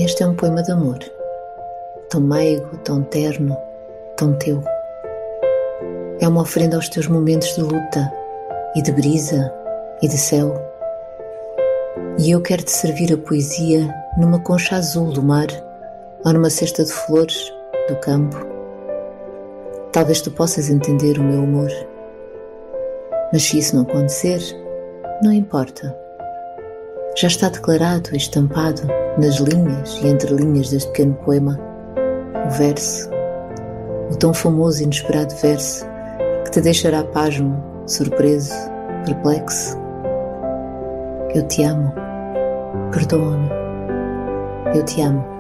Este é um poema de amor, tão meigo, tão terno, tão teu. É uma oferenda aos teus momentos de luta e de brisa e de céu. E eu quero-te servir a poesia numa concha azul do mar ou numa cesta de flores do campo. Talvez tu possas entender o meu humor. Mas se isso não acontecer, não importa. Já está declarado e estampado nas linhas e entre linhas deste pequeno poema o verso, o tão famoso e inesperado verso que te deixará pasmo, surpreso, perplexo. Eu te amo. Perdoa-me. Eu te amo.